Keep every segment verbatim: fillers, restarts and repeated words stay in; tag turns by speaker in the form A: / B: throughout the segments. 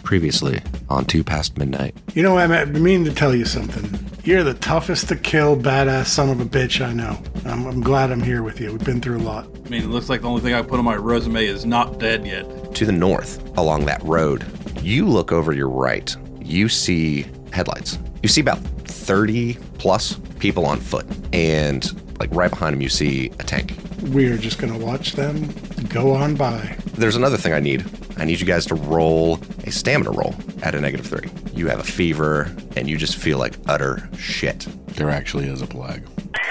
A: Previously on Two Past Midnight.
B: You know, I'm, I mean to tell you something. You're the toughest to kill, badass son of a bitch I know. I'm, I'm glad I'm here with you. We've been through a lot.
C: I mean, it looks like the only thing I put on my resume is not dead yet.
A: To the north, along that road, you look over your right. You see headlights. You see about thirty plus people on foot. And like right behind them, you see a tank.
B: We're just going to watch them go on by.
A: There's another thing I need. I need you guys to roll a stamina roll at a negative three. You have a fever, and you just feel like utter shit.
D: There actually is a plague.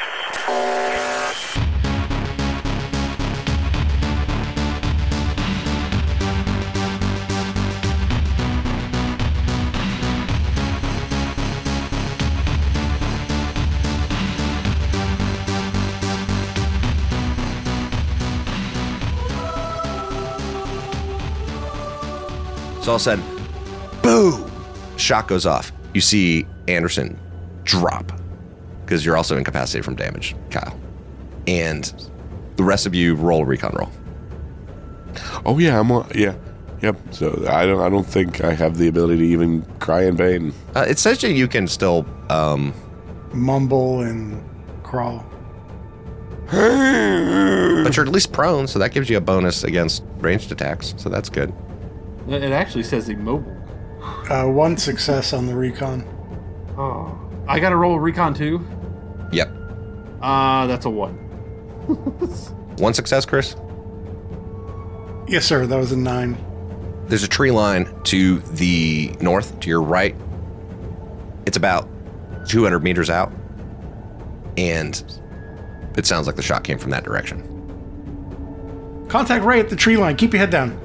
A: So all of a sudden, boom! Shot goes off. You see Anderson drop because you're also incapacitated from damage, Kyle. And the rest of you roll a recon roll.
D: Oh yeah, I'm on, yeah, yep. So I don't, I don't think I have the ability to even cry in pain.
A: Uh, it says that you can still um,
B: mumble and crawl,
A: but you're at least prone, so that gives you a bonus against ranged attacks. So that's good.
C: It actually says immobile.
B: Uh, one success on the recon.
C: Oh, I got to roll a recon too?
A: Yep.
C: Uh, that's a one.
A: One success, Chris?
B: Yes, sir. That was a nine.
A: There's a tree line to the north, to your right. It's about two hundred meters out. And it sounds like the shot came from that direction.
B: Contact Ray at the tree line. Keep your head down.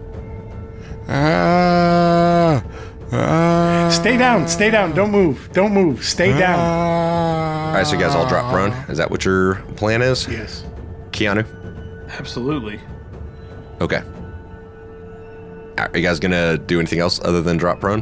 D: Ah, ah,
B: stay down. Stay down. Don't move. Don't move. Stay
D: ah,
B: down.
A: All right, so you guys all drop prone. Is that what your plan is?
B: Yes.
A: Keanu?
C: Absolutely.
A: Okay. Are you guys going to do anything else other than drop prone?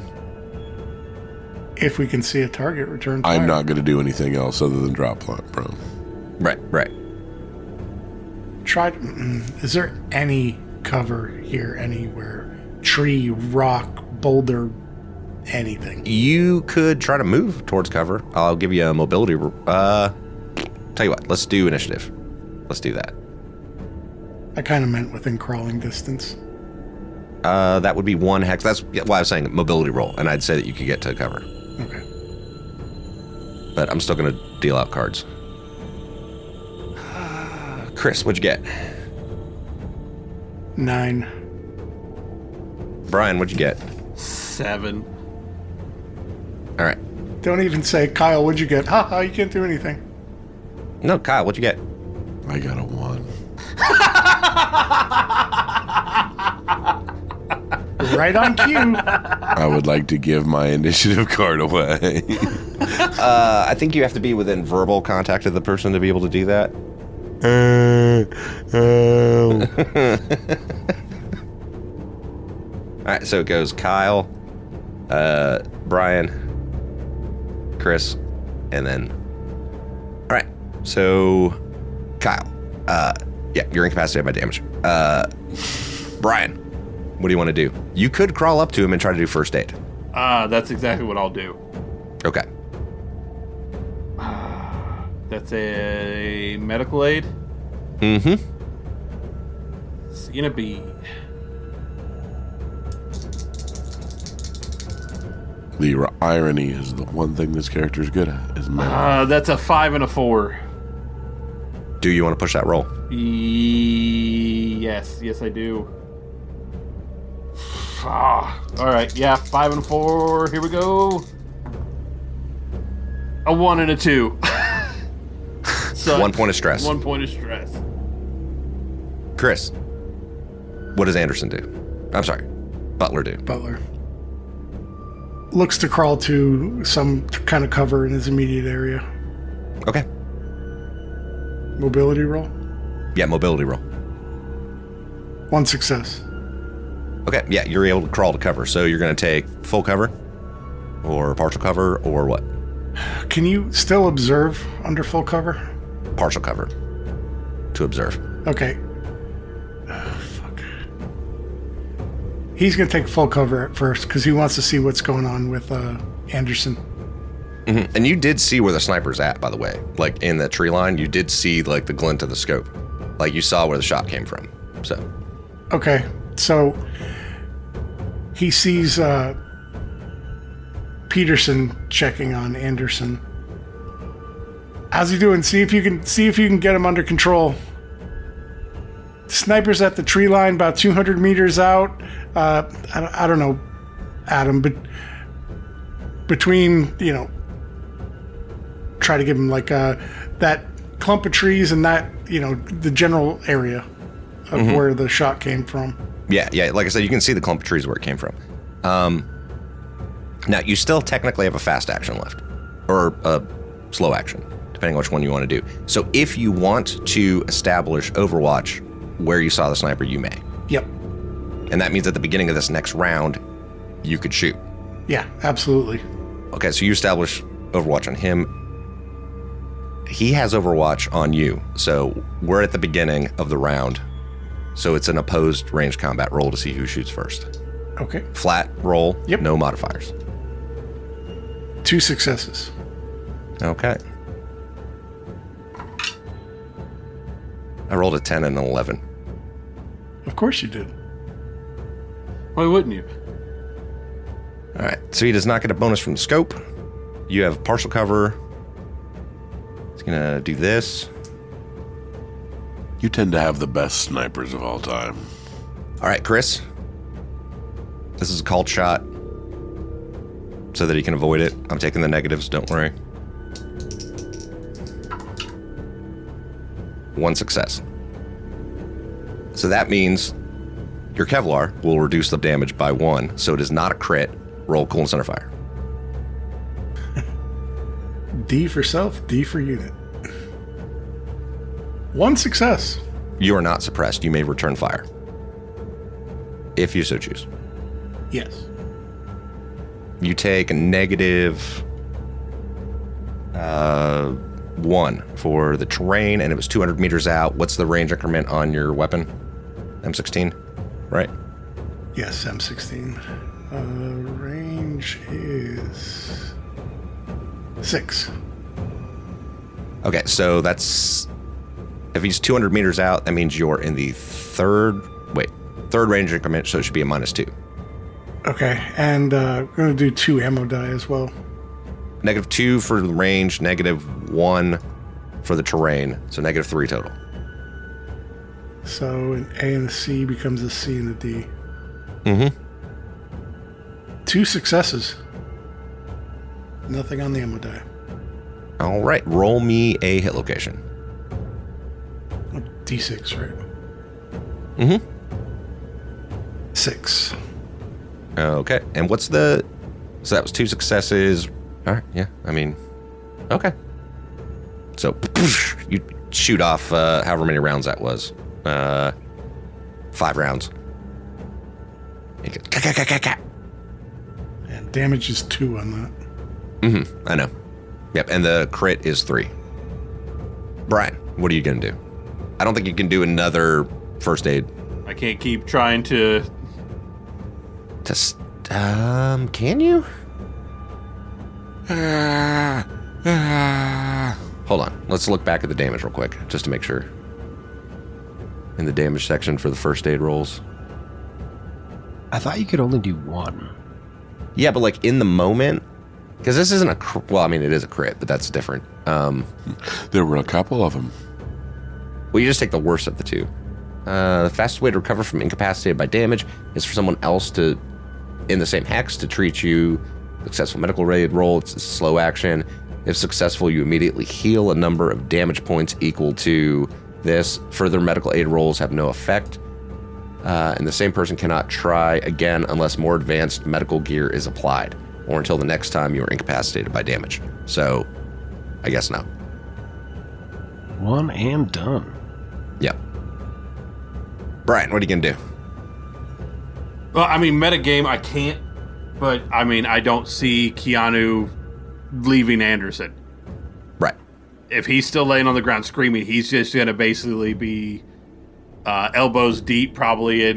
B: If we can see a target return fire.
D: I'm not going to do anything else other than drop prone.
A: Right, right.
B: Try. Is there any cover here anywhere? Tree, rock, boulder, anything.
A: You could try to move towards cover. I'll give you a mobility. Uh, tell you what, let's do initiative. Let's do that.
B: I kind of meant within crawling distance.
A: Uh, that would be one hex. That's why I was saying mobility roll, and I'd say that you could get to cover.
B: Okay.
A: But I'm still going to deal out cards. Chris, what'd you get?
B: Nine.
A: Brian, what'd you get?
C: Seven.
A: All right.
B: Don't even say, Kyle, what'd you get? Ha ha, you can't do anything.
A: No, Kyle, what'd you get?
D: I got a one.
B: Right on cue.
D: I would like to give my initiative card away.
A: uh, I think you have to be within verbal contact of the person to be able to do that.
D: Uh, uh.
A: All right, so it goes Kyle, uh, Brian, Chris, and then... All right, so Kyle, uh, yeah, you're incapacitated by damage. Uh, Brian, what do you want to do? You could crawl up to him and try to do first aid.
C: Ah, uh, that's exactly what I'll do.
A: Okay.
C: Uh, that's a medical aid?
A: Mm-hmm.
C: It's gonna be...
D: The r- irony is the one thing this character is good at is memory.
C: Uh, that's a five and a four.
A: Do you want to push that roll?
C: E- yes, yes I do. Ah, all right, yeah, five and a four. Here we go. A one and a two. So
A: one point of stress.
C: One point of stress.
A: Chris, what does Anderson do? I'm sorry, Butler do?
B: Butler looks to crawl to some kind of cover in his immediate area.
A: Okay.
B: Mobility roll?
A: Yeah, mobility roll.
B: One success.
A: Okay, yeah, you're able to crawl to cover. So you're going to take full cover or partial cover or what?
B: Can you still observe under full cover?
A: Partial cover to observe.
B: Okay. Oh, fuck. He's going to take full cover at first because he wants to see what's going on with uh, Anderson.
A: Mm-hmm. And you did see where the sniper's at, by the way. Like, in the tree line, you did see, like, the glint of the scope. Like, you saw where the shot came from, so.
B: Okay, so he sees uh, Peterson checking on Anderson. How's he doing? See if you can see if you can get him under control. Sniper's at the tree line, about two hundred meters out. Uh, I, don't- I don't know, Adam, but between, you know, try to give him like uh, that clump of trees and that, you know, the general area of
A: Mm-hmm.
B: where the shot came from.
A: Yeah, yeah. Like I said, you can see the clump of trees where it came from. Um, now, you still technically have a fast action left. Or a slow action, depending on which one you want to do. So if you want to establish Overwatch where you saw the sniper, you may.
B: Yep.
A: And that means at the beginning of this next round, you could shoot.
B: Yeah, absolutely.
A: Okay, so you establish Overwatch on him. He has Overwatch on you. So we're at the beginning of the round. So it's an opposed range combat roll to see who shoots first.
B: Okay.
A: Flat roll,
B: Yep.
A: no modifiers.
B: Two successes.
A: Okay. I rolled a ten and an eleven.
B: Of course you did.
C: Why wouldn't you?
A: All right, so he does not get a bonus from the scope. You have partial cover. He's gonna do this.
D: You tend to have the best snipers of all time.
A: All right, Chris. This is a called shot so that he can avoid it. I'm taking the negatives, don't worry. One success. So that means your Kevlar will reduce the damage by one, so it is not a crit. Roll cool and center fire.
B: D for self, D for unit. One success.
A: You are not suppressed. You may return fire. If you so choose.
B: Yes.
A: You take a negative uh, one for the terrain, and it was two hundred meters out. What's the range increment on your weapon? M sixteen, right?
B: Yes, M sixteen. Uh, range is six.
A: Okay, so that's... If he's two hundred meters out, that means you're in the third... Wait, third range increment, so it should be a minus two.
B: Okay, and uh, we're going to do two ammo die as well.
A: Negative two for the range, negative one for the terrain, so negative three total.
B: So an A and a C becomes a C and a D.
A: Mm-hmm.
B: Two successes. Nothing on the ammo die.
A: All right, roll me a hit location.
B: Oh, D six, right?
A: Mm-hmm.
B: Six.
A: Okay, and what's the... So that was two successes. All right, yeah, I mean, okay. So, you shoot off uh, however many rounds that was. Uh, five rounds. You go, ka, ka, ka, ka, ka.
B: And damage is two on that.
A: Mm-hmm, I know. Yep, and the crit is three. Brian, what are you going to do? I don't think you can do another first aid.
C: I can't keep trying to.
A: Just, um, can you?
D: Ah, ah.
A: Hold on. Let's look back at the damage real quick, just to make sure. In the damage section for the first aid rolls.
E: I thought you could only do one.
A: Yeah, but like in the moment, because this isn't a cr- well, I mean it is a crit, but that's different. Um,
D: There were a couple of them.
A: well, you just take the worst of the two. Uh, the fastest way to recover from incapacitated by damage is for someone else to, in the same hex, to treat you. Successful medical raid roll. It's a slow action. If successful, you immediately heal a number of damage points equal to this. Further medical aid rolls have no effect. Uh, and the same person cannot try again unless more advanced medical gear is applied, or until the next time you are incapacitated by damage. So, I guess no.
E: One and done.
A: Yep. Brian, what are you gonna do?
C: Well, I mean, metagame, I can't. But, I mean, I don't see Keanu leaving Anderson.
A: Right.
C: If he's still laying on the ground screaming, he's just going to basically be uh, elbows deep, probably in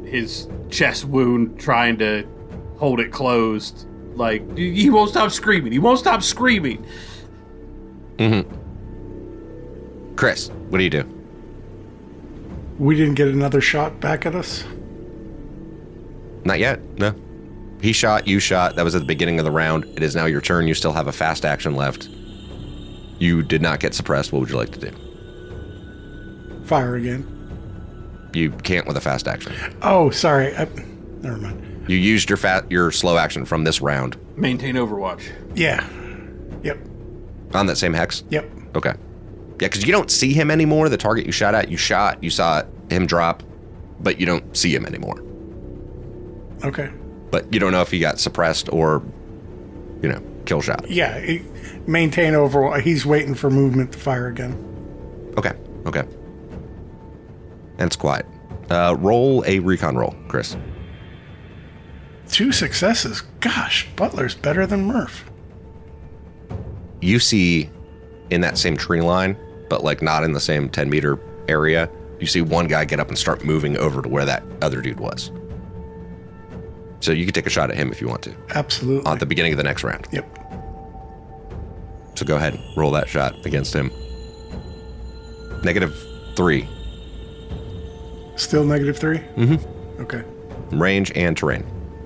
C: his chest wound, trying to hold it closed. Like, he won't stop screaming. He won't stop screaming.
A: Mm-hmm. Chris, what do you do?
B: We didn't get another shot back at us?
A: Not yet, no. He shot, you shot. That was at the beginning of the round. It is now your turn. You still have a fast action left. You did not get suppressed. What would you like to do?
B: Fire again.
A: You can't with a fast action.
B: Oh, sorry. I, never mind.
A: You used your fat, your slow action from this round.
C: Maintain Overwatch.
B: Yeah. Yep.
A: On that same hex?
B: Yep.
A: Okay. Yeah, because you don't see him anymore. The target you shot at, you shot. You saw him drop, but you don't see him anymore.
B: Okay.
A: But you don't know if he got suppressed or, you know, kill shot.
B: Yeah. He, maintain overall. He's waiting for movement to fire again.
A: Okay. Okay. And it's quiet. Uh, roll a recon roll, Chris.
B: Two successes. Gosh, Butler's better than Murph.
A: You see in that same tree line, but like not in the same ten meter area, you see one guy get up and start moving over to where that other dude was. So you can take a shot at him if you want to.
B: Absolutely.
A: At the beginning of the next round.
B: Yep.
A: So go ahead, roll that shot against him. Negative three.
B: Still negative three?
A: Mm-hmm.
B: Okay.
A: Range and terrain.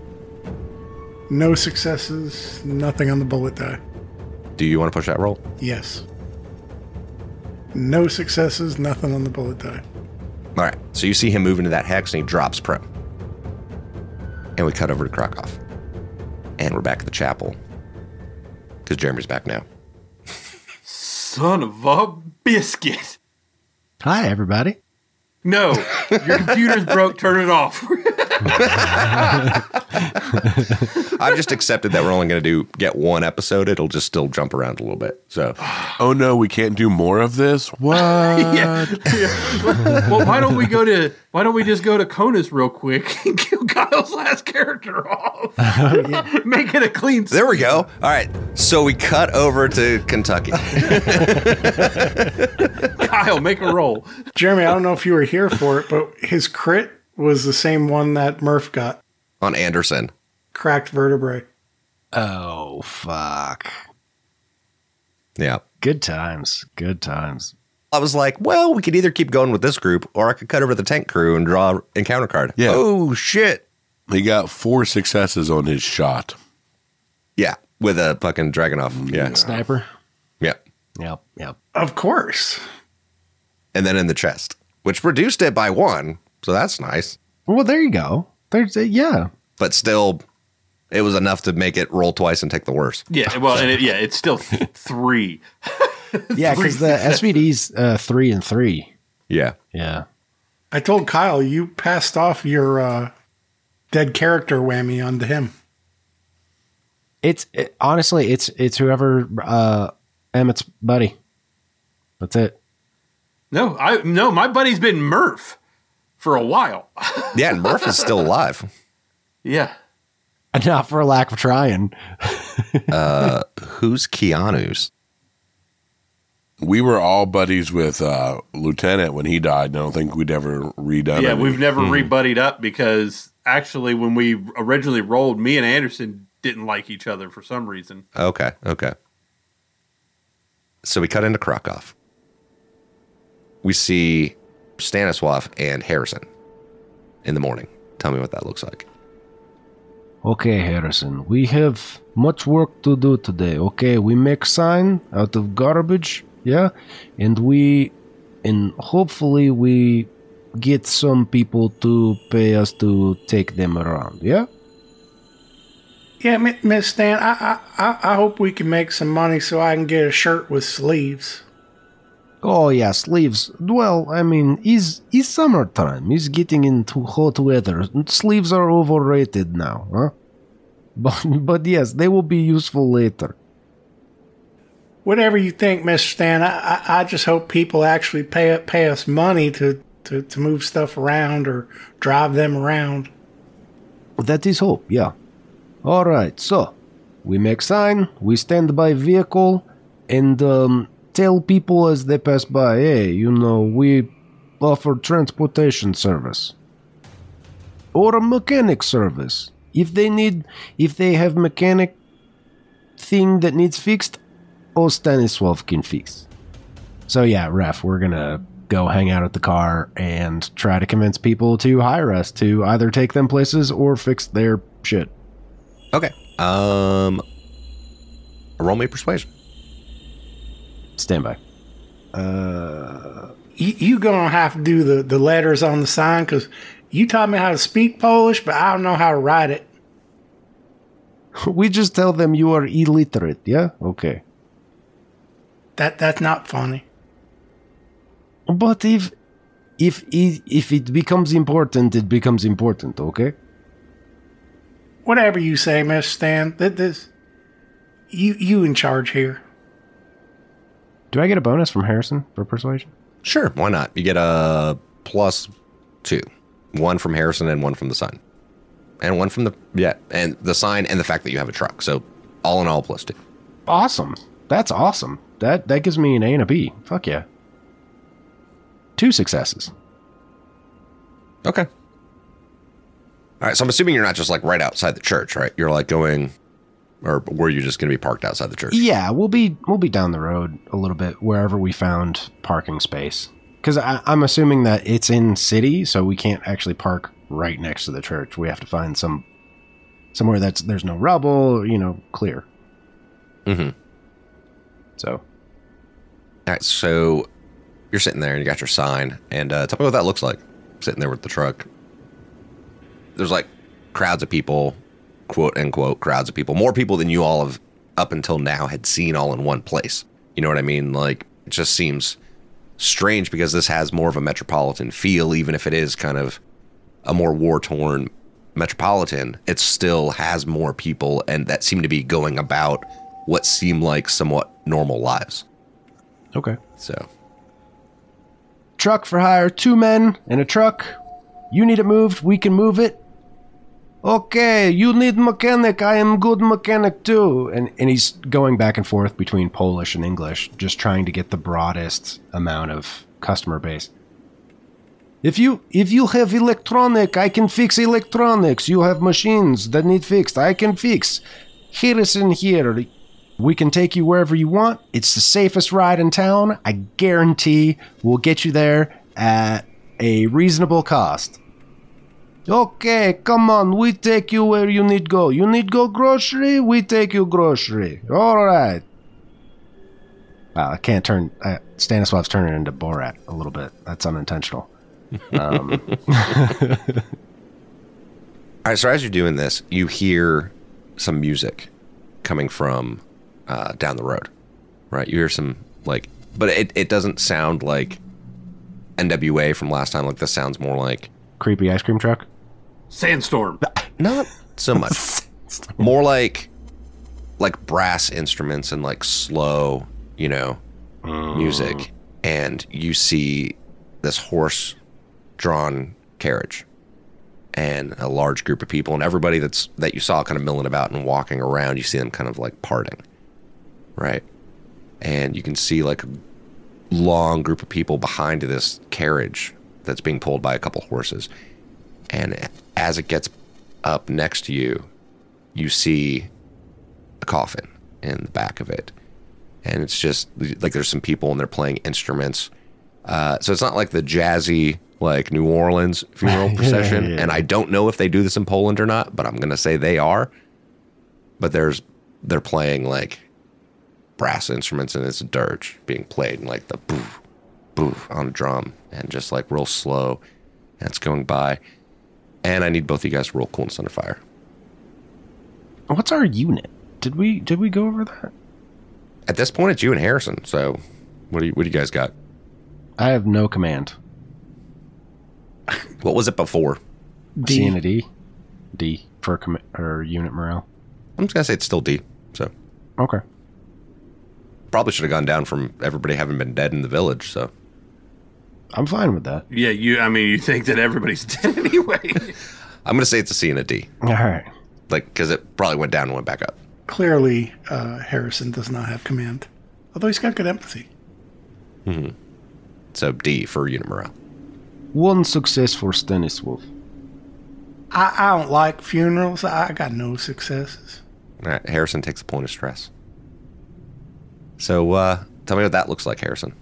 B: No successes, nothing on the bullet die.
A: Do you want to push that roll?
B: Yes. No successes, nothing on the bullet die.
A: All right. So you see him move into that hex and he drops prone. And we cut over to Krakow. And we're back at the chapel. Because Jeremy's back now.
C: Son of a biscuit.
E: Hi, everybody.
C: No, your computer's broke. Turn it off.
A: I've just accepted that we're only going to do get one episode. It'll just still jump around a little bit. So,
D: oh no, we can't do more of this. What?
C: yeah, yeah. Well, why don't we go to? Why don't we just go to Conus real quick and kill Kyle's last character off?
E: Oh, yeah.
C: Make it a clean.
A: There we go. All right. So we cut over to Kentucky.
C: Kyle, make a roll.
B: Jeremy, I don't know if you were here for it, but his crit was the same one that Murph got.
A: On Anderson.
B: Cracked vertebrae.
E: Oh, fuck.
A: Yeah.
E: Good times. Good times.
A: I was like, well, we could either keep going with this group or I could cut over to the tank crew and draw an encounter card.
D: Yeah.
A: Oh, shit.
D: He got four successes on his shot.
A: Yeah. With a fucking Dragunov. Yeah.
E: Sniper?
A: Yeah.
E: Yep, yep.
B: Of course.
A: And then in the chest, which reduced it by one. So that's nice.
E: Well, there you go. There's a, yeah.
A: But still, it was enough to make it roll twice and take the worst.
C: Yeah, well, and it, yeah, it's still three.
E: Yeah, because the S V D's uh, three and three.
A: Yeah.
E: Yeah.
B: I told Kyle you passed off your uh, dead character whammy onto him.
E: It's it, honestly, it's it's whoever uh, Emmett's buddy. That's it.
C: No, I no, my buddy's been Murph for a while.
A: Yeah, and Murph is still alive.
C: Yeah.
E: Not for a lack of trying.
A: Uh, who's Keanu's?
D: We were all buddies with uh, Lieutenant when he died. I don't think we'd ever redone it.
C: Yeah, we've never mm-hmm. re-buddied up because actually when we originally rolled, me and Anderson didn't like each other for some reason.
A: Okay, okay. So we cut into Krakow. We see Stanislav and Harrison in the morning. Tell me what that looks like.
E: Okay, Harrison, we have much work to do today. Okay, we make sign out of garbage, yeah, and we, and hopefully we get some people to pay us to take them around, yeah.
B: Yeah, Miss Stan, I, I I hope we can make some money so I can get a shirt with sleeves.
E: Oh yeah, sleeves. Well, I mean, it's, it's summertime. It's getting into hot weather. Sleeves are overrated now, huh? But, but yes, they will be useful later.
B: Whatever you think, Mister Stan, I, I, I just hope people actually pay pay us money to, to, to move stuff around or drive them around.
E: That is hope, yeah. All right, so we make sign, we stand by vehicle, and um, tell people as they pass by, hey, you know, we offer transportation service. or a mechanic service. If they need, if they have mechanic thing that needs fixed, old Stanislav can fix. So yeah, Ref, we're gonna go hang out at the car and try to convince people to hire us to either take them places or fix their shit.
A: Okay. Um, roll me persuasion.
E: Stand by. Uh,
B: You, you gonna have to do the, the letters on the sign because you taught me how to speak Polish, but I don't know how to write it.
E: we just tell them you are illiterate, yeah? Okay.
B: That that's not funny.
E: But if if it, if it becomes important, it becomes important, okay?
B: Whatever you say, Miss Stan. That this you you in charge here.
E: Do I get a bonus from Harrison for persuasion?
A: Sure, why not? You get a plus two. One from Harrison and one from the sign. And one from the, yeah, and the sign and the fact that you have a truck. So all in all, plus two.
E: Awesome. That's awesome. That that gives me an A and a B. Fuck yeah. Two successes.
A: Okay. All right, so I'm assuming you're not just like right outside the church, right? You're like going, or were you just going to be parked outside the church?
E: Yeah, we'll be we'll be down the road a little bit wherever we found parking space. Because I'm assuming that it's in city, so we can't actually park right next to the church. We have to find some somewhere that's there's no rubble, you know, clear.
A: Mm-hmm.
E: So.
A: All right, so you're sitting there and you got your sign, and uh, tell me what that looks like. Sitting there with the truck. There's like crowds of people, quote unquote, crowds of people, more people than you all have up until now had seen all in one place. You know what I mean? Like, it just seems strange because this has more of a metropolitan feel, even if it is kind of a more war-torn metropolitan. It still has more people and that seem to be going about what seem like somewhat normal lives.
E: Okay.
A: So,
E: Truck for hire, two men in a truck. You need it moved, we can move it. Okay, you need mechanic, I am good mechanic too. And and he's going back and forth between Polish and English, just trying to get the broadest amount of customer base. If you if you have electronic, I can fix electronics. You have machines that need fixed, I can fix. Harrison here. We can take you wherever you want. It's the safest ride in town. I guarantee we'll get you there at a reasonable cost. Okay, come on, we take you where you need go. You need go grocery, we take you grocery. All right. Wow, I can't turn... Uh, Stanislav's turning into Borat a little bit. That's unintentional. Um.
A: all right, so as you're doing this, you hear some music coming from uh, down the road, right? You hear some, like... But it, it doesn't sound like N W A from last time. Like, this sounds more like...
E: Creepy ice cream truck?
C: Sandstorm.
A: Not so much. More like like brass instruments and like slow, you know, mm. music. And you see this horse-drawn carriage and a large group of people, and everybody that's that you saw kind of milling about and walking around, you see them kind of like parting, right? And you can see like a long group of people behind this carriage that's being pulled by a couple horses. And as it gets up next to you, you see a coffin in the back of it. And it's just like there's some people and they're playing instruments. Uh, so it's not like the jazzy, like New Orleans funeral procession. yeah, yeah, yeah. And I don't know if they do this in Poland or not, but I'm going to say they are. But there's they're playing like brass instruments and it's a dirge being played and like the boof, boof on a drum and just like real slow. And it's going by. And I need both of you guys to roll coolness under fire.
E: What's our unit? Did we did we go over that?
A: At this point, it's you and Harrison. So, what do you what do you guys got?
E: I have no command.
A: What was it before?
B: D.
E: C and a D. D for com- or unit morale.
A: I'm just gonna say it's still D. So,
E: okay.
A: Probably should have gone down from everybody having been dead in the village. So.
E: I'm fine with that.
C: Yeah, you. I mean, you think that everybody's dead anyway.
A: I'm going to say it's a C and a D.
E: All right.
A: Like, because it probably went down and went back up.
B: Clearly, uh, Harrison does not have command. Although he's got good empathy.
A: Mm-hmm. So D for unit morale.
E: One success for Stanislav.
B: I, I don't like funerals. I got no successes.
A: All right, Harrison takes a point of stress. So, uh, tell me what that looks like, Harrison.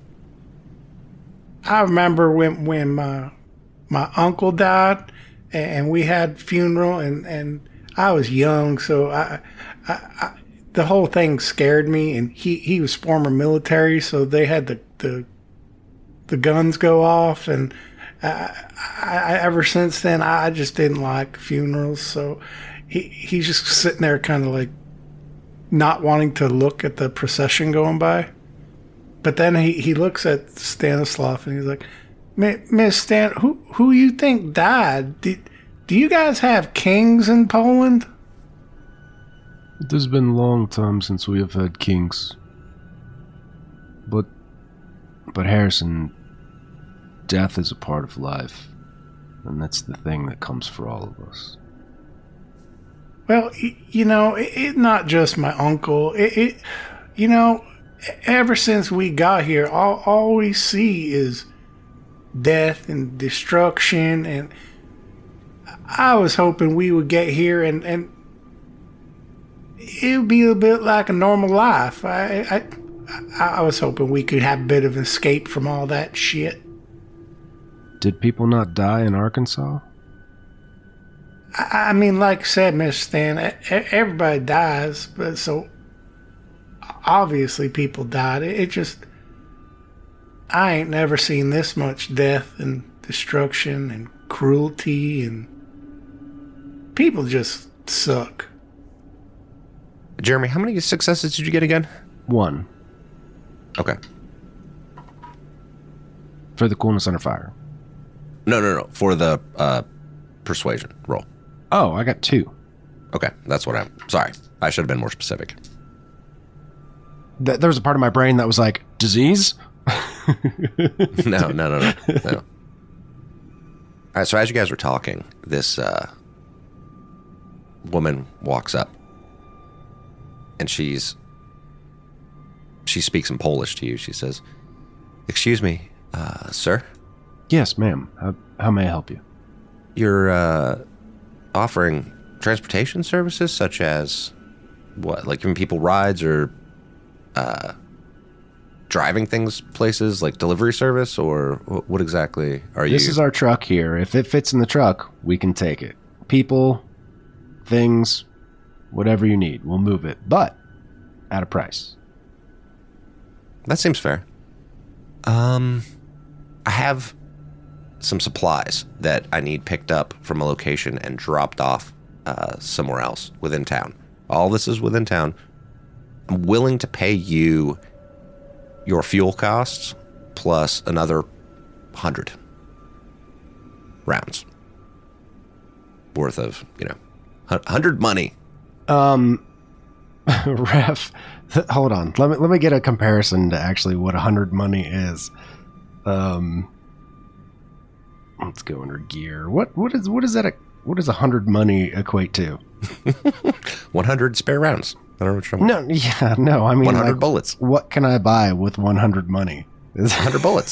B: I remember when when my my uncle died, and we had funeral, and, and I was young, so I, I, I the whole thing scared me. And he, he was former military, so they had the the, the guns go off, and I, I, ever since then I just didn't like funerals. So he he's just sitting there, kind of like not wanting to look at the procession going by. But then he, he looks at Stanislav and he's like, Miss Stan, who who you think died? Do, do you guys have kings in Poland?
E: It has been a long time since we have had kings. But, but Harrison, death is a part of life. And that's the thing that comes for all of us.
B: Well, you know, it, it not just my uncle. It, it, you know, ever since we got here, all, all we see is death and destruction. And I was hoping we would get here and, and it would be a bit like a normal life. I, I, I was hoping we could have a bit of an escape from all that shit.
E: Did people not die in Arkansas?
B: I mean, like I said, Mister Stan, everybody dies, but so obviously people died. It just, I ain't never seen this much death and destruction and cruelty, and people just suck.
A: Jeremy, how many successes did you get again?
E: One.
A: Okay.
E: For the coolness under fire.
A: No, no, no. For the uh, persuasion roll.
E: Oh, I got two.
A: Okay, that's what I'm... Sorry, I should have been more specific.
E: Th- there was a part of my brain that was like, disease?
A: no, no, no, no, no. All right, so as you guys were talking, this uh, woman walks up, and she's... She speaks in Polish to you. She says, "Excuse me, uh, sir?
E: Yes, ma'am. How, how may I help you?"
A: You're, uh... offering transportation services such as what, like giving people rides or uh, driving things places, like delivery service, or what exactly are you?
E: This is our truck here. If it fits in the truck, we can take it. People, things, whatever you need, we'll move it, but at a price.
A: That seems fair. Um, I have some supplies that I need picked up from a location and dropped off uh, somewhere else within town. All this is within town. I'm willing to pay you your fuel costs plus another hundred rounds worth of, you know, hundred money.
E: Um, Ref, hold on. Let me let me get a comparison to actually what a hundred money is. Um. Let's go under gear. What what is what is that? A, what does a hundred money equate to?
A: One hundred spare rounds. I don't know what you're
E: No, yeah, no. I mean,
A: one hundred
E: like,
A: bullets.
E: What can I buy with one hundred money?
A: One hundred bullets.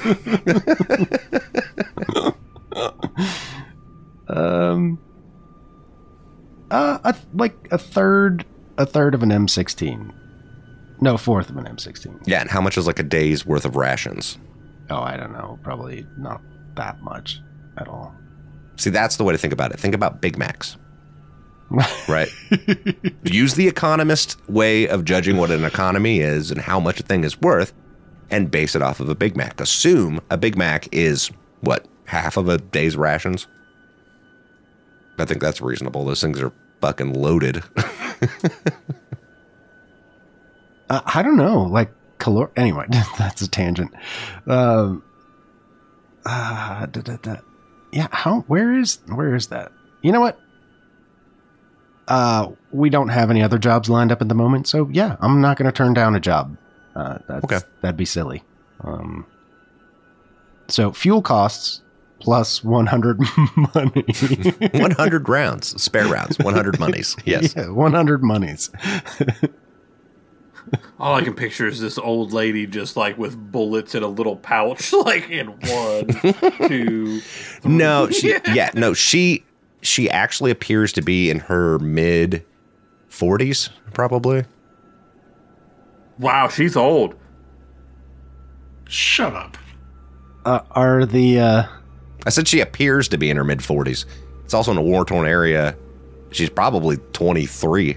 E: um, uh, a, like a third, a third of an M sixteen. No, fourth of an M sixteen.
A: Yeah, and how much is like a day's worth of rations?
E: Oh, I don't know. Probably not that much at all.
A: See, that's the way to think about it. Think about Big Macs. Right? Use the economist way of judging what an economy is and how much a thing is worth and base it off of a Big Mac. Assume a Big Mac is, what, half of a day's rations? I think that's reasonable. Those things are fucking loaded.
E: uh, I don't know. Like, calor- anyway, that's a tangent. Um, uh, da, da, da. Yeah, how, where is, where is that? You know what? Uh, we don't have any other jobs lined up at the moment, so yeah, I'm not going to turn down a job. Uh, that's,
A: okay.
E: That'd be silly. Um, so fuel costs plus one hundred money.
A: one hundred rounds, spare rounds, one hundred monies. Yes.
E: Yeah, one hundred monies.
C: All I can picture is this old lady just like with bullets in a little pouch, like in one, two. Three.
A: No, she, yeah, no, she, she actually appears to be in her mid forties, probably.
C: Wow, she's old.
B: Shut up.
E: Uh, are the uh,
A: I said she appears to be in her mid forties. It's also in a war torn area. She's probably twenty-three.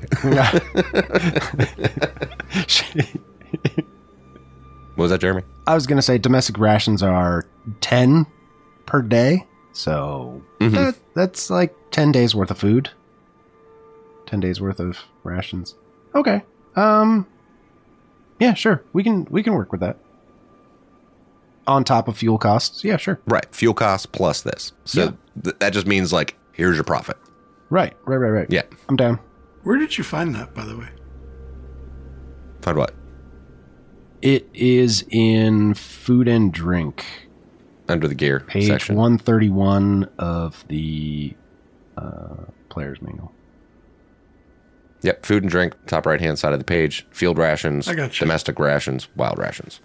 A: What was that, Jeremy?
E: I was gonna say domestic rations are ten per day, so
A: Mhm.
E: that, that's like ten days worth of food. Ten days worth of rations. Okay. Um. Yeah, sure. We can we can work with that. On top of fuel costs, yeah, sure.
A: Right. Fuel costs plus this. So
E: Yeah.
A: th- that just means like, here's your profit.
E: Right, right, right, right.
A: Yeah.
E: I'm down.
B: Where did you find that, by the way?
A: Find what?
E: It is in food and drink,
A: Under the gear
E: page
A: section.
E: one thirty-one of the uh, player's manual.
A: Yep. Food and drink, top right hand side of the page. Field rations,
B: I gotcha.
A: domestic rations, wild rations.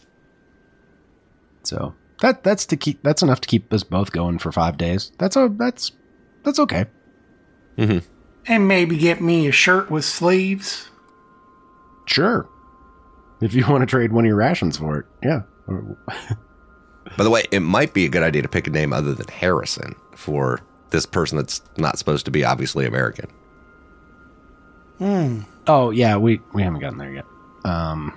E: So that that's to keep that's enough to keep us both going for five days. That's a that's that's okay.
B: And maybe get me a shirt with sleeves.
E: Sure. If you want to trade one of your rations for it, yeah.
A: By the way, it might be a good idea to pick a name other than Harrison for this person that's not supposed to be obviously American.
E: Oh yeah, we we haven't gotten there yet. Um,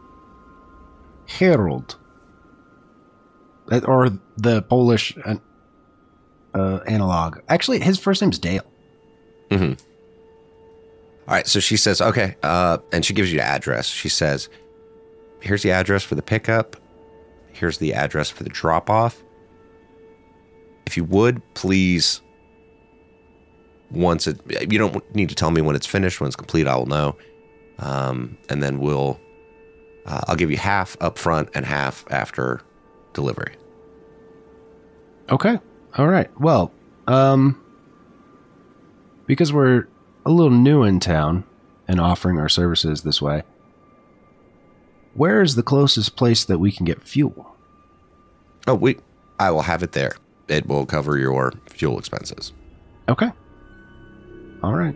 E: Harold, That- or the Polish uh, uh, analog. Actually, his first name's Dale.
A: All right, so she says, okay, uh, and she gives you the address. She says, here's the address for the pickup. Here's the address for the drop off. If you would, please, once it, you don't need to tell me when it's finished, when it's complete, I will know. Um, and then we'll, uh, I'll give you half up front and half after delivery.
E: Okay. All right. Well, um, because we're a little new in town and offering our services this way, where is the closest place that we can get fuel?
A: Oh, we, I will have it there. It will cover your fuel expenses.
E: Okay. All right.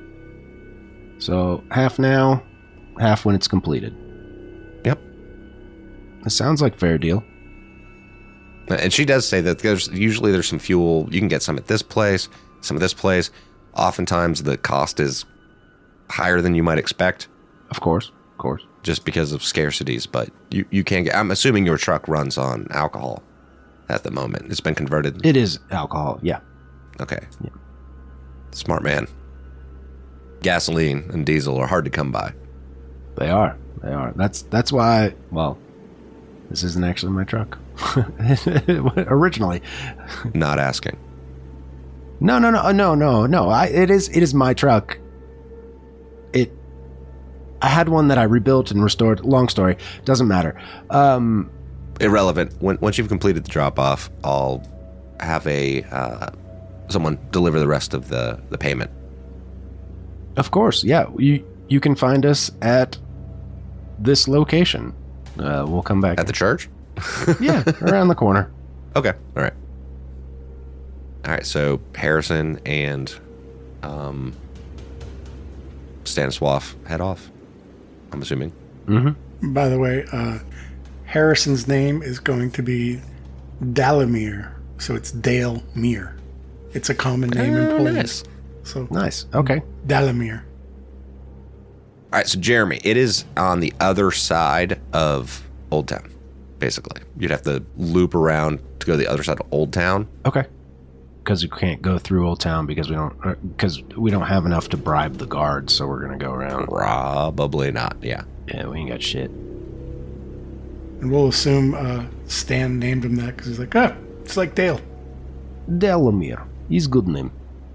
E: So half now, half when it's completed.
A: Yep.
E: It sounds like a fair deal.
A: And she does say that there's usually there's some fuel. You can get some at this place, some at this place. Oftentimes the cost is higher than you might expect
E: Of course. Of course.
A: just because of scarcities. But you, you can get, I'm assuming your truck runs on alcohol at the moment. It's been converted.
E: It is alcohol. Yeah.
A: Okay.
E: Yeah.
A: Smart man. Gasoline and diesel are hard to come by.
E: They are. They are. That's that's why. Well, this isn't actually my truck. Originally,
A: Not asking.
E: no, no, no, no, no, no. I it is it is my truck. It. I had one that I rebuilt and restored. Long story. Doesn't matter. Um.
A: Irrelevant. When, once you've completed the drop off, I'll have a uh, someone deliver the rest of the, the payment.
E: Of course. Yeah. You you can find us at this location. Uh, we'll come back
A: At the church?
E: yeah, around the corner.
A: Okay. All right. All right. So Harrison and um, Stanislav head off, I'm assuming.
B: By the way, uh, Harrison's name is going to be Dalamir. So it's Dale Mere. It's a common name in
A: Oh,
B: Poland.
A: nice.
B: So
E: Nice. Okay.
B: Dalamir.
A: All right. So, Jeremy, it is on the other side of Old Town, basically. You'd have to loop around to go to the other side of Old Town.
E: Okay. Because we can't go through Old Town because we don't because we don't have enough to bribe the guards, so we're gonna go around.
A: Probably not. Yeah.
E: Yeah, we ain't got shit.
B: And we'll assume uh, Stan named him that because he's like, ah, it's like Dale.
E: Delamere. He's good name.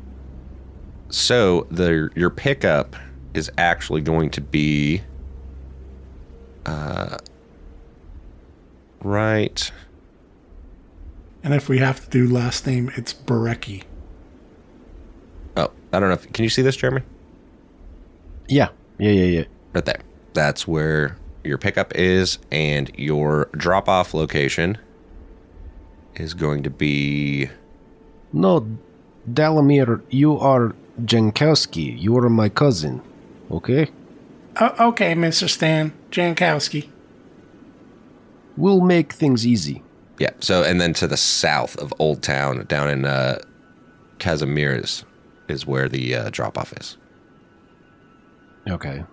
A: So, the your pickup is actually going to be uh, right.
B: And if we have to do last name, it's Barecki.
A: Oh, I don't know. If, can you see this, Jeremy?
E: Yeah. Yeah. Yeah. Yeah.
A: Right there. That's where your pickup is, and your drop-off location is going to be.
E: No, Dalamir, you are Jankowski. You are my cousin. Okay?
B: O- okay, Mister Stan Jankowski.
E: We'll make things easy.
A: Yeah. So, and then to the south of Old Town, down in uh, Casimir's, is where the uh, drop off is.
E: Okay.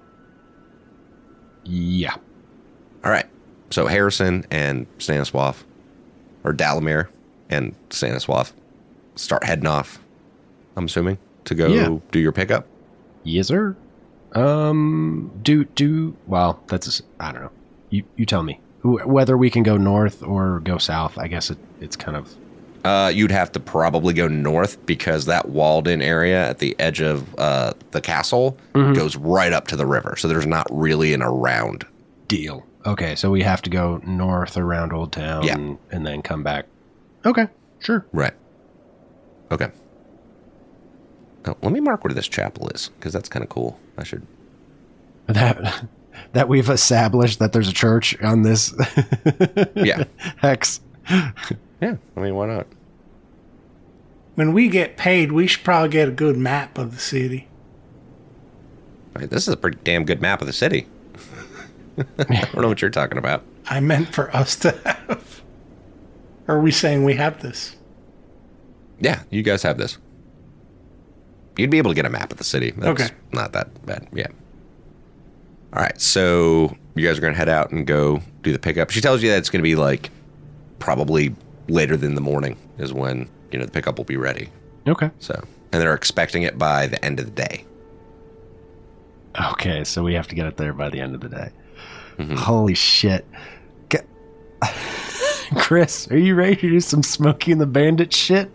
E: Yeah.
A: All right. So Harrison and Stanislav, or Dalamir and Stanislav, start heading off. I'm assuming to go
E: Yeah.
A: do your pickup.
E: Yes, sir. Um, do, do, well, that's, I don't know. You, you tell me. Wh- Whether we can go north or go south, I guess it, it's kind of,
A: Uh, you'd have to probably go north because that walled-in area at the edge of uh, the castle goes right up to the river. So there's not really an around.
E: deal. Okay, so we have to go north around Old Town
A: Yeah.
E: and then come back. Okay, sure.
A: Right. Okay. Oh, let me mark where this chapel is because that's kind of cool. I should.
E: That that we've established that there's a church on this
A: Yeah.
E: hex.
A: Yeah. I mean, why not?
B: When we get paid, we should probably get a good map of the city.
A: I mean, this is a pretty damn good map of the city. I don't know what you're talking about.
B: I meant for us to have. Or are we saying we have this?
A: Yeah, you guys have this. You'd be able to get a map of the city. That's
B: Okay.
A: not that bad. Yeah. All right, so you guys are going to head out and go do the pickup. She tells you that it's going to be like probably later than the morning is when, you know, the pickup will be ready.
E: Okay.
A: So, and they're expecting it by the end of the day.
E: Okay, so we have to get it there by the end of the day. Holy shit. G- Chris, are you ready to do some Smokey and the Bandit shit?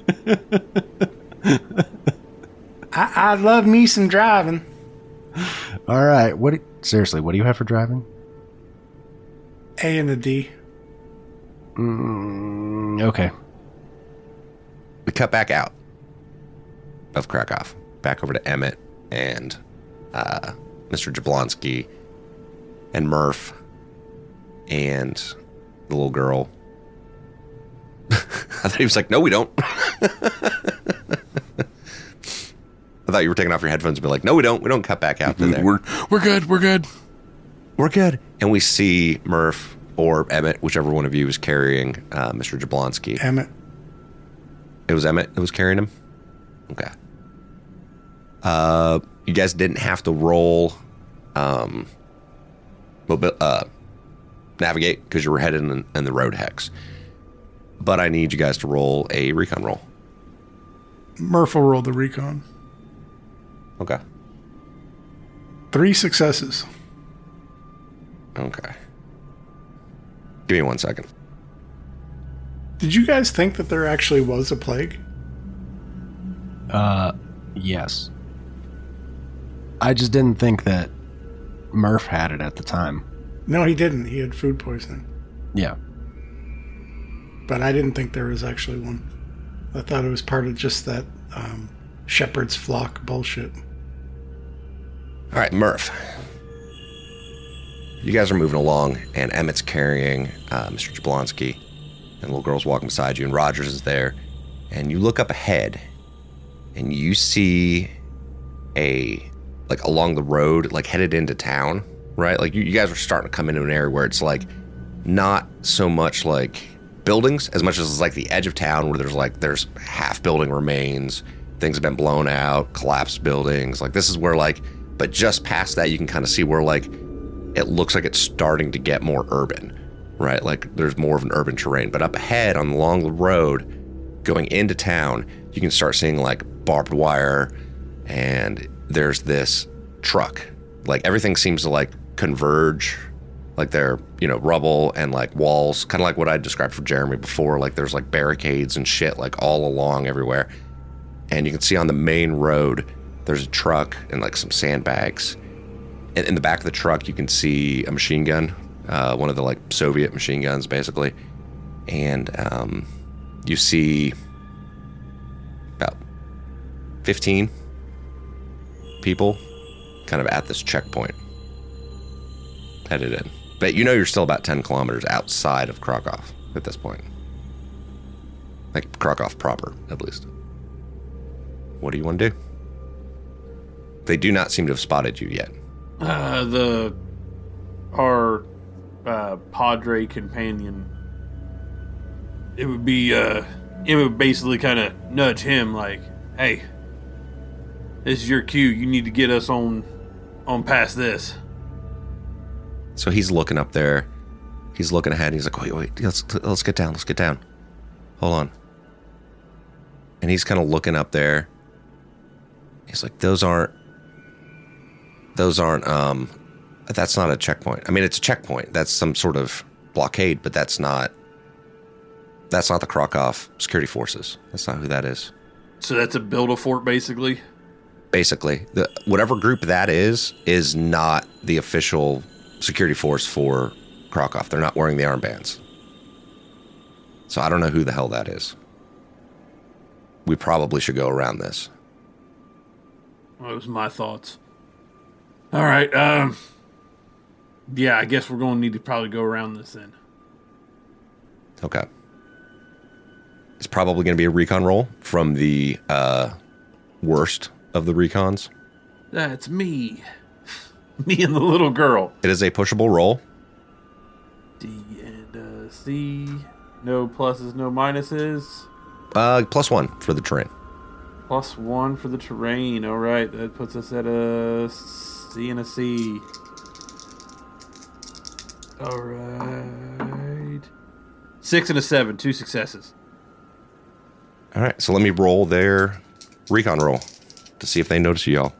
B: I, I love me some driving.
E: All right. What? Do, seriously, what do you have for driving?
B: A and a D.
E: Mm, okay.
A: We cut back out of Krakow, back over to Emmett and uh, Mister Jablonski and Murph and the little girl. I thought he was like, no, we don't. I thought you were taking off your headphones and be like, no, we don't. We don't cut back out to there.
D: We're we're good. We're good.
A: We're good. And we see Murph or Emmett, whichever one of you is carrying uh, Mister Jablonski.
B: Emmett.
A: It was Emmett that was carrying him? Okay. Uh, you guys didn't have to roll um, mobi- uh, navigate because you were headed in, in the road hex. But I need you guys to roll a recon roll.
B: Murph will roll the recon.
A: Okay.
B: Three successes.
A: Okay. Give me one second.
B: Did you guys think that there actually was a plague?
E: Uh, yes. I just didn't think that Murph had it at the time.
B: No, he didn't. He had food poisoning.
E: Yeah.
B: But I didn't think there was actually one. I thought it was part of just that um, shepherd's flock bullshit.
A: All right, Murph. You guys are moving along, and Emmett's carrying uh, Mister Jablonski, and the little girl's walking beside you, and Rogers is there. And you look up ahead, and you see a, like, along the road, like, headed into town, right? Like, you, you guys are starting to come into an area where it's, like, not so much, like, buildings, as much as it's, like, the edge of town where there's, like, there's half-building remains, things have been blown out, collapsed buildings. Like, this is where, like, but just past that, you can kind of see where, like, it looks like it's starting to get more urban, right? Like, there's more of an urban terrain. But up ahead, on along the road, going into town, you can start seeing, like, barbed wire, and there's this truck. Like, everything seems to, like, converge. Like, they're, you know, rubble and, like, walls. Kind of like what I described for Jeremy before. Like, there's, like, barricades and shit, like, all along everywhere. And you can see on the main road, there's a truck and, like, some sandbags. And in the back of the truck, you can see a machine gun, uh, one of the, like, Soviet machine guns, basically. And um, you see about fifteen people kind of at this checkpoint headed in. But you know you're still about ten kilometers outside of Krakow at this point. Like, Krakow proper, at least. What do you want to do? They do not seem to have spotted you yet.
C: Uh, the our uh, Padre companion. It would be uh, it would basically kind of nudge him like, "Hey, this is your cue. You need to get us on on past this."
A: So he's looking up there. He's looking ahead. He's like, "Wait, wait, let's let's get down. Let's get down. Hold on." And he's kind of looking up there. He's like, "Those aren't." Those aren't, um, that's not a checkpoint. I mean, it's a checkpoint. That's some sort of blockade, but that's not, that's not the Krakow security forces. That's not who that is.
C: So that's a build-a-fort, basically?
A: Basically. The, whatever group that is, is not the official security force for Krakow. They're not wearing the armbands. So I don't know who the hell that is. We probably should go around this.
C: Well, those are my thoughts. All right, um, yeah, I guess we're going to need to probably go around this then.
A: Okay. It's probably going to be a recon roll from the uh, worst of the recons.
C: That's me. Me and the little girl.
A: It is a pushable roll.
C: D and uh, C. No pluses, no minuses.
A: Uh, plus one for the terrain.
C: Plus one for the terrain. All right, that puts us at a C and a C. All right. Six and a seven. Two successes.
A: All right, so let me roll their recon roll to see if they notice y'all.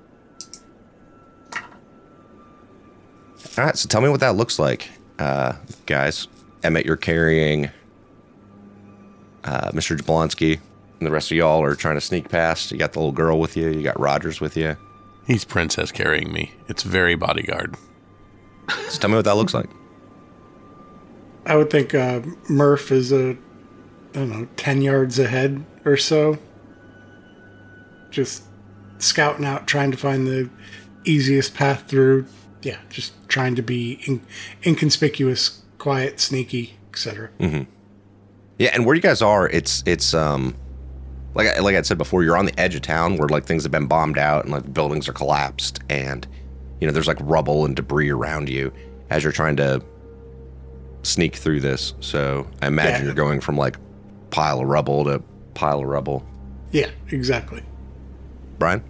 A: All right, so tell me what that looks like, uh, guys. Emmett, you're carrying uh, Mister Jablonski, and the rest of y'all are trying to sneak past. You got the little girl with you. You got Rogers with you.
D: He's princess carrying me. It's very bodyguard.
A: So tell me what that looks like.
B: I would think uh, Murph is a, I don't know, ten yards ahead or so. Just scouting out, trying to find the easiest path through. Yeah, just trying to be in, inconspicuous, quiet, sneaky, et cetera.
A: Mm-hmm. Yeah, and where you guys are, it's it's um, like I, like I said before, you're on the edge of town where like things have been bombed out and like buildings are collapsed, and you know there's like rubble and debris around you as you're trying to sneak through this. So I imagine yeah. you're going from like pile of rubble to pile of rubble.
B: Yeah, exactly.
A: Brian?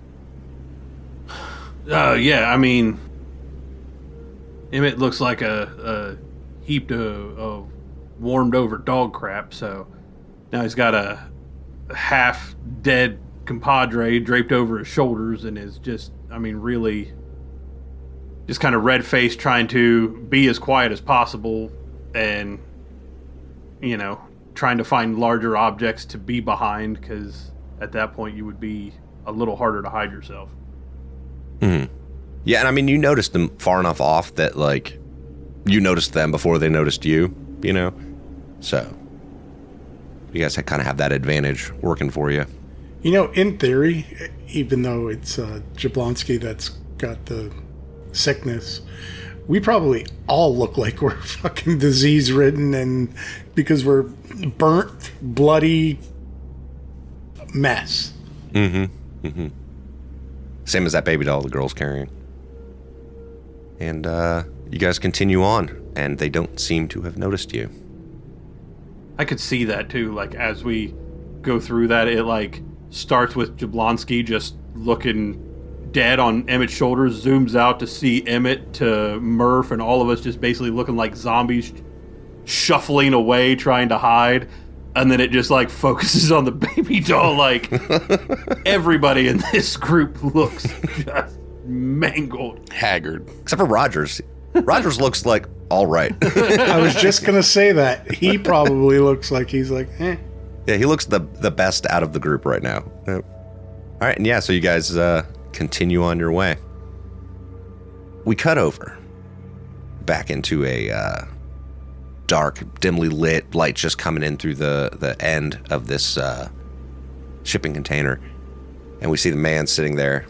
C: Uh, yeah, I mean, Emmett looks like a, a heap of, of warmed over dog crap, so now he's got a, a half dead compadre draped over his shoulders and is just, I mean, really just kind of red faced, trying to be as quiet as possible and, you know, trying to find larger objects to be behind, because at that point you would be a little harder to hide yourself.
A: Hmm. Yeah, and I mean, you noticed them far enough off that, like, you noticed them before they noticed you, you know? So, you guys kind of have that advantage working for you.
B: You know, in theory, even though it's uh, Jablonski that's got the sickness, we probably all look like we're fucking disease-ridden, and because we're burnt, bloody mess.
A: Mm-hmm. Mm-hmm. Same as that baby doll the girl's carrying. And uh, you guys continue on, and they don't seem to have noticed you.
C: I could see that too. Like as we go through that, it like starts with Jablonski just looking dead on Emmett's shoulders, zooms out to see Emmett, to Murph, and all of us just basically looking like zombies, shuffling away, trying to hide. And then it just like focuses on the baby doll. Like everybody in this group looks just mangled,
D: haggard,
A: except for Rogers. Rogers looks like all right.
B: I was just gonna say that he probably looks like he's like, eh.
A: Yeah, he looks the the best out of the group right now. Yep. All right, and yeah, so you guys uh, continue on your way. We cut over back into a. Uh, dark, dimly lit, light just coming in through the, the end of this uh, shipping container. And we see the man sitting there.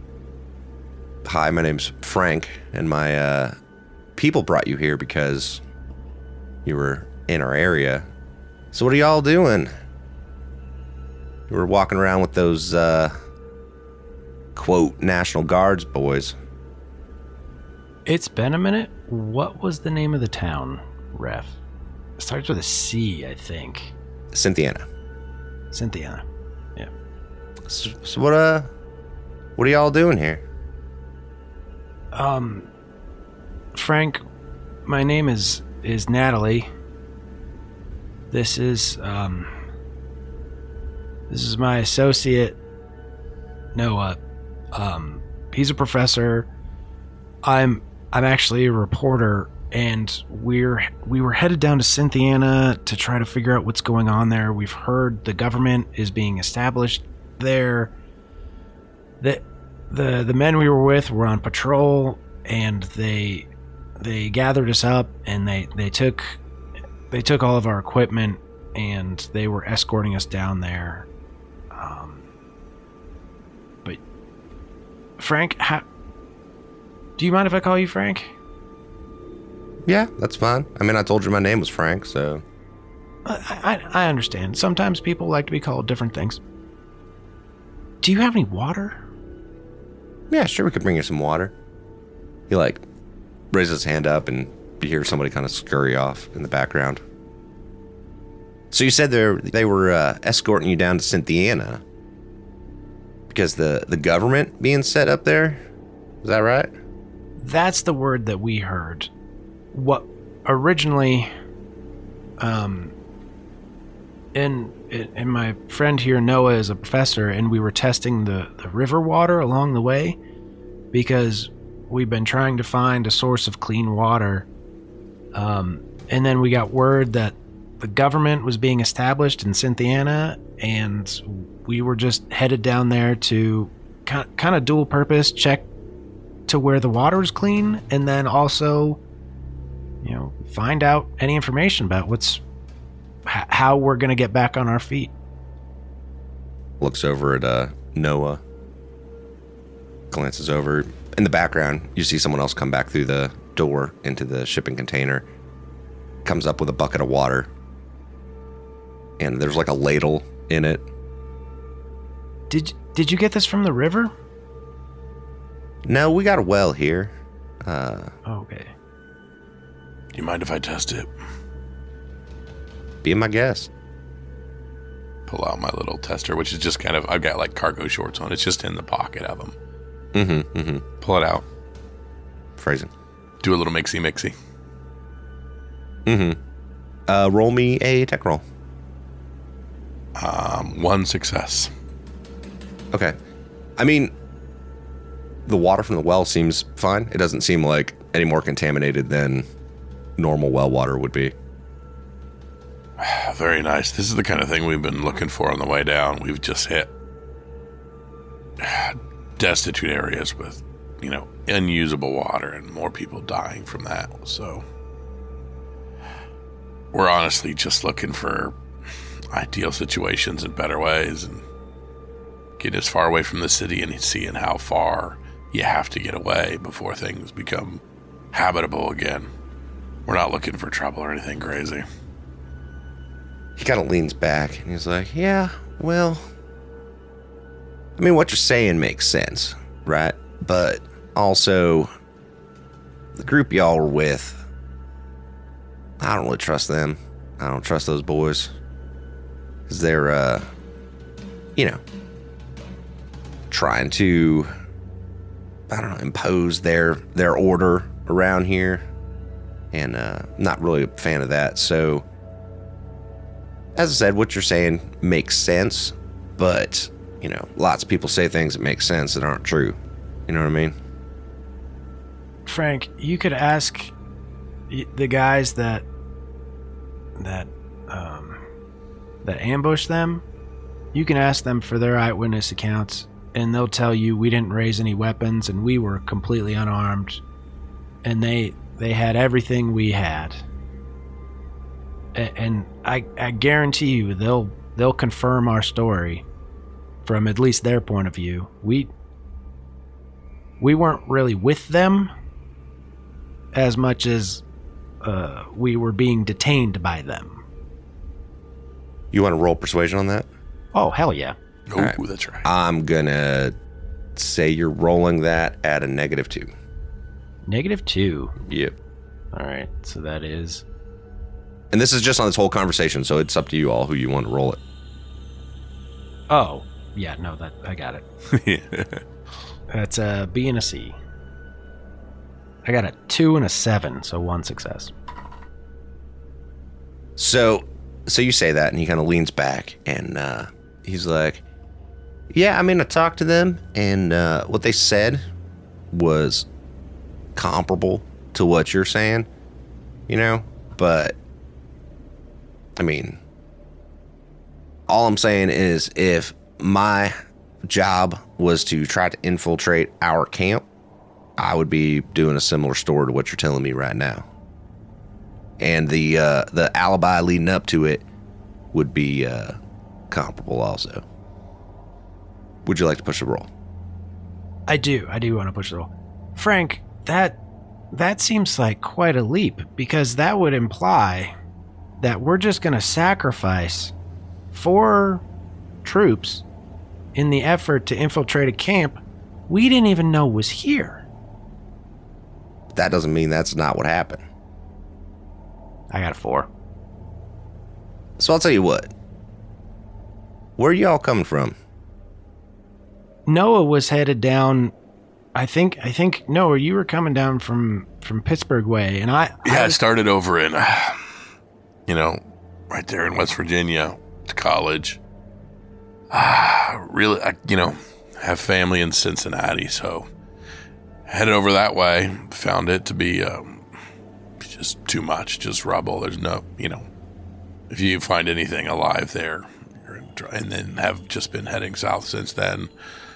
A: Hi, my name's Frank, and my uh, people brought you here because you were in our area. So what are y'all doing? You were walking around with those, uh, quote, National Guards boys.
E: It's been a minute. What was the name of the town, Ref? It starts with a C, I think.
A: Cynthiana.
E: Cynthiana. Yeah.
A: So, so what, uh, what are y'all doing here?
E: Um, Frank, my name is, is Natalie. This is, um, this is my associate, Noah. Um, he's a professor. I'm, I'm actually a reporter, and we're, we were headed down to Cynthiana to try to figure out what's going on there. We've heard the government is being established there. The, the, the men we were with were on patrol, and they, they gathered us up, and they, they took, they took all of our equipment, and they were escorting us down there. Um, but Frank, how, do you mind if I call you Frank?
A: Yeah, that's fine. I mean, I told you my name was Frank, so...
E: I, I, I understand. Sometimes people like to be called different things. Do you have any water?
A: Yeah, sure, we could bring you some water. He, like, raises his hand up, and you hear somebody kind of scurry off in the background. So you said they they were uh, escorting you down to Cynthiana because the, the government being set up there? Is that right?
E: That's the word that we heard. What originally, um, and and my friend here, Noah, is a professor, and we were testing the, the river water along the way because we've been trying to find a source of clean water. Um, and then we got word that the government was being established in Cynthiana, and we were just headed down there to kind kind of dual purpose, check to where the water is clean, and then also, you know, find out any information about what's h- how we're going to get back on our feet.
A: Looks over at uh, Noah. Glances over. In the background, you see someone else come back through the door into the shipping container. Comes up with a bucket of water. And there's like a ladle in it.
E: Did did you get this from the river?
A: No, we got a well here. Uh,
E: Okay.
D: Do you mind if I test it?
A: be my guest.
D: Pull out my little tester, which is just kind of, I've got like cargo shorts on. It's just in the pocket of them.
A: Mm-hmm, mm-hmm.
D: Pull it out.
A: Phrasing.
D: Do a little mixy-mixy.
A: Mm-hmm. Uh, roll me a tech roll.
D: Um, one success.
A: Okay. I mean, the water from the well seems fine. It doesn't seem like any more contaminated than normal well water would be.
D: Very nice. This is the kind of thing we've been looking for on the way down. We've just hit destitute areas with, you know, unusable water and more people dying from that. So we're honestly just looking for ideal situations and better ways and getting as far away from the city and seeing how far you have to get away before things become habitable again. We're not looking for trouble or anything crazy.
A: He kind of leans back and he's like, yeah, well, I mean, what you're saying makes sense, right? But also, the group y'all were with, I don't really trust them. I don't trust those boys. Because they're, uh, you know, trying to, I don't know, impose their, their order around here. And uh, not really a fan of that, so... As I said, what you're saying makes sense, but, you know, lots of people say things that make sense that aren't true. You know what I mean?
E: Frank, you could ask the guys that that um, that ambushed them. You can ask them for their eyewitness accounts, and they'll tell you we didn't raise any weapons and we were completely unarmed, and they they had everything we had. And I, I guarantee you they'll they'll confirm our story from at least their point of view. We we weren't really with them as much as uh, we were being detained by them.
A: You want to roll persuasion on that?
E: Oh, hell yeah.
D: Oh,
A: right.
D: that's right.
A: I'm gonna say you're rolling that at a negative two.
E: Negative two.
A: Yep.
E: All right, so that is...
A: And this is just on this whole conversation, so it's up to you all who you want to roll it.
E: Oh, yeah, no, that I got it. That's a B and a C. I got a two and a seven, so one success.
A: So, so you say that, and he kind of leans back, and uh, he's like, "Yeah, I mean, I talked to them, and uh, what they said was comparable to what you're saying, you know. But I mean, all I'm saying is, if my job was to try to infiltrate our camp, I would be doing a similar story to what you're telling me right now." And the uh, the alibi leading up to it would be uh, comparable also. Would you like to push the roll?
E: I do. I do want to push the roll. Frank, that that seems like quite a leap, because that would imply that we're just going to sacrifice four troops in the effort to infiltrate a camp we didn't even know was here.
A: That doesn't mean that's not what happened.
E: I got a four.
A: So I'll tell you what. Where are y'all coming from?
E: Noah was headed down. I think. I think Noah, you were coming down from from Pittsburgh way, and I.
D: Yeah,
E: I,
D: I started over in, uh, you know, right there in West Virginia to college. Uh, really, I, you know, have family in Cincinnati, so headed over that way. Found it to be um, just too much, just rubble. There's no, you know, if you find anything alive there, you're in, and then have just been heading south since then.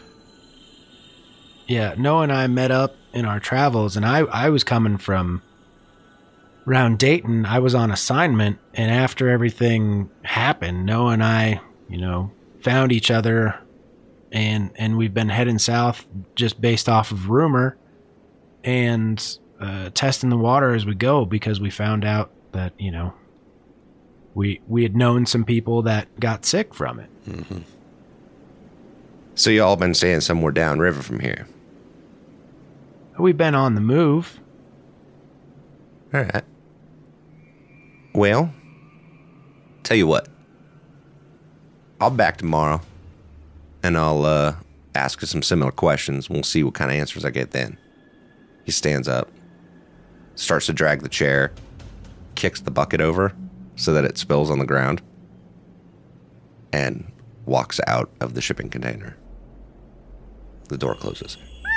E: Yeah, Noah and I met up in our travels, and I, I was coming from around Dayton. I was on assignment, and after everything happened, Noah and I, you know, found each other, and and we've been heading south just based off of rumor and uh, testing the water as we go, because we found out that, you know, we we had known some people that got sick from it.
D: Mm-hmm.
A: So y'all been staying somewhere downriver from here?
E: We've been on the move.
A: All right. Well, tell you what. I'll be back tomorrow, and I'll uh, ask you some similar questions. We'll see what kind of answers I get then. He stands up, starts to drag the chair, kicks the bucket over so that it spills on the ground, and walks out of the shipping container. The door closes.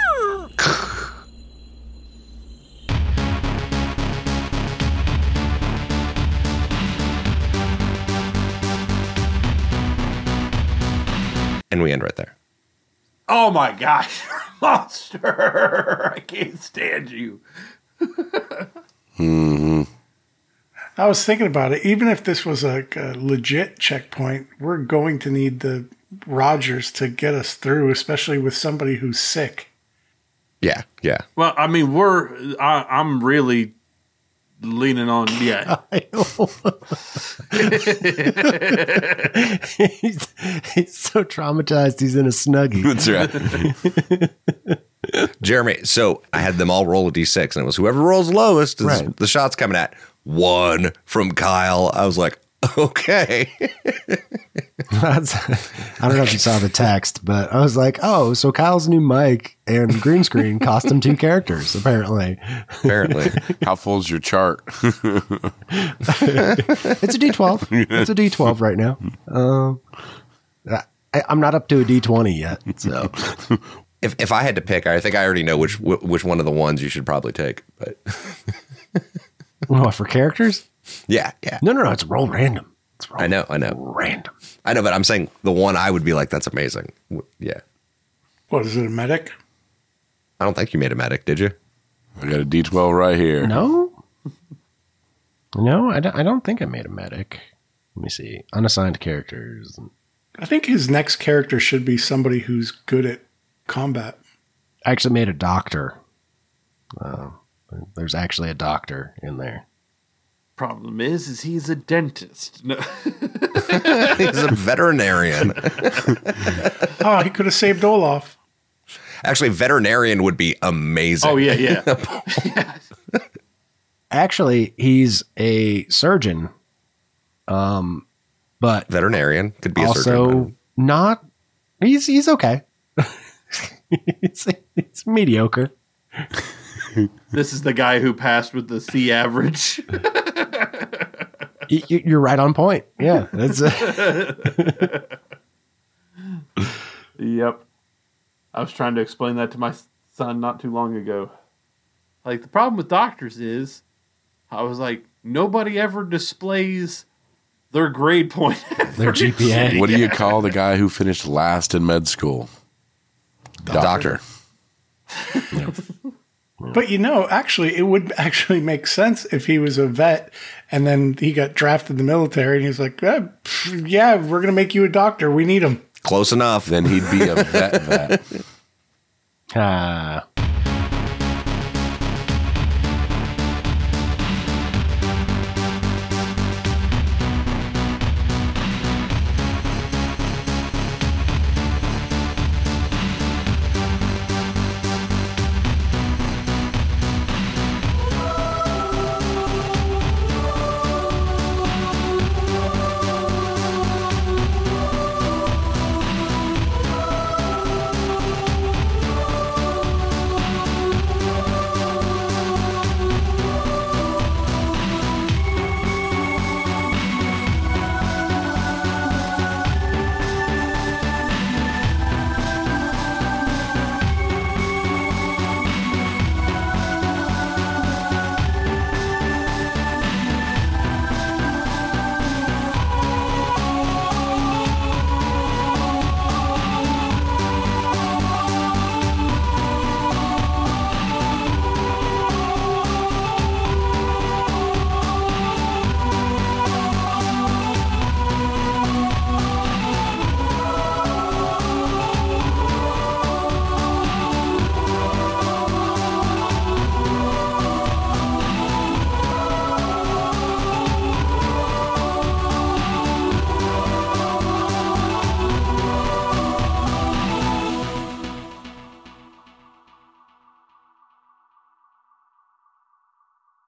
A: And we end right there.
C: Oh my gosh, monster! I can't stand you.
D: Mm-hmm.
B: I was thinking about it. Even if this was a, a legit checkpoint, we're going to need the Rogers to get us through, especially with somebody who's sick.
A: Yeah, yeah.
C: Well, I mean, we're. I, I'm really leaning on. Yeah,
E: he's, he's so traumatized he's in a Snuggie.
A: That's right. Jeremy, so I had them all roll a d six, and it was whoever rolls lowest is
E: Right.
A: the shot's coming at. One from Kyle. I was like, okay.
E: That's, I don't know if you saw the text, but I was like, oh, so Kyle's new mic and green screen cost him two characters, apparently.
A: Apparently.
D: How full's your chart?
E: It's a D twelve. It's a D twelve right now. Um, I, I'm not up to a D twenty yet, so.
A: If if I had to pick, I think I already know which which one of the ones you should probably take. But
E: What, for characters?
A: yeah, yeah.
E: No, no, no. It's roll random. It's roll
A: I know, I know.
E: random.
A: I know, but I'm saying the one I would be like, that's amazing. W- Yeah.
B: What is it, a medic?
A: I don't think you made a medic, did you?
D: I got a D twelve right here.
E: No? No, I don't, I don't think I made a medic. Let me see. Unassigned characters.
B: I think his next character should be somebody who's good at combat.
E: I actually made a doctor. Uh, there's actually a doctor in there.
C: Problem is, is he's a dentist. No.
A: He's a veterinarian.
B: Oh, he could have saved Olaf.
A: Actually, veterinarian would be amazing.
C: Oh, yeah, yeah. yeah.
E: Actually, he's a surgeon. Um, but
A: Veterinarian could be a
E: also
A: surgeon.
E: not. He's he's okay. it's it's mediocre.
C: This is the guy who passed with the C average.
E: Y- y- You're right on point. Yeah, that's.
C: Yep. I was trying to explain that to my son not too long ago. Like, the problem with doctors is, I was like, nobody ever displays their grade point.
E: Their G P A.
D: What do you call the guy who finished last in med school? Doctor.
B: But you know, actually, it would actually make sense if he was a vet and then he got drafted in the military and he's like, eh, pff, yeah, we're going to make you a doctor. We need him.
A: Close enough.
D: Then he'd be a vet vet.
E: Ah,